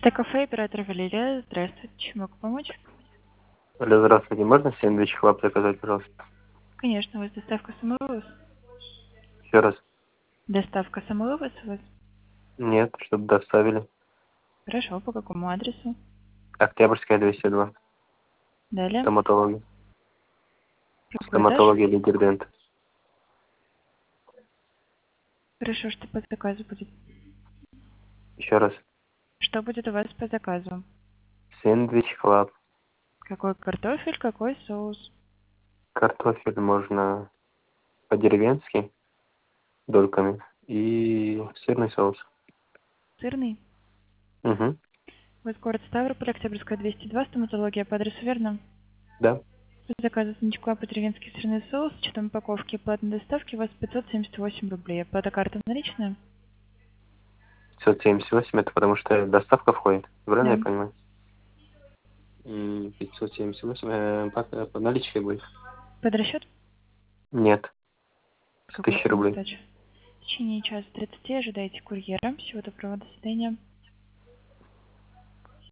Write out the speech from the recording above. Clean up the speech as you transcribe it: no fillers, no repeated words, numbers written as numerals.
Стек-кафе, оператор Валерия. Здравствуйте, чем могу помочь? Алло, здравствуйте. Можно сэндвич хлеб заказать, пожалуйста? Конечно, у вас доставка самовывоз? Еще раз. Доставка самовывоз у вас? Нет, чтобы доставили. Хорошо, по какому адресу? Октябрьская, 202. Далее. Стоматология. Какой этаж? Стоматология Лидердент. Хорошо, что по заказу будет? Еще раз. Что будет у вас по заказу? Сэндвич хлеб. Какой картофель, какой соус? Картофель можно по-деревенски, дольками. И сырный соус. Сырный? Угу. У вас город Ставрополь, Октябрьская, 202, стоматология по адресу, верно? Да. По заказу сынчка по-деревенски сырный соус, с учетом упаковки и платной доставки у вас 578 рублей. Оплата карта наличная? 578 это потому что доставка входит. Правильно Да. я понимаю? 578 по наличке будет? Под расчет? Нет. С Какой 1000 суммы рублей. сдачи? В течение часа 30 ожидайте курьера. Всего доброго, до свидания.